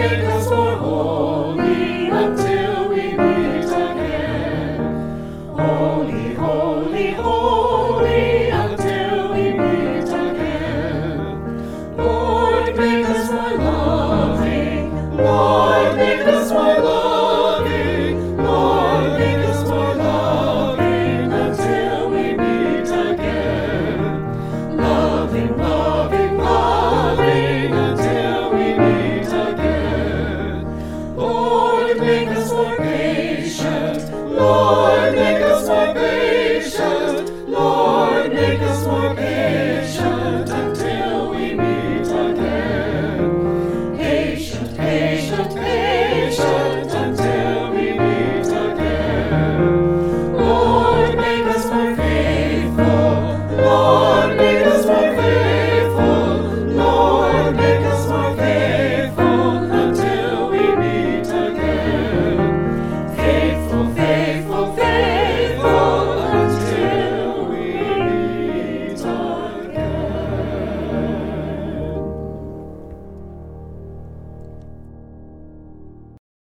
make us more holy until we meet again. Holy, holy, holy until we meet again. Lord, make us more loving. Lord, make us more loving. Lord, make us more loving until we meet again. Loving, loving, loving until we meet again. Lord, make us more patient. Lord,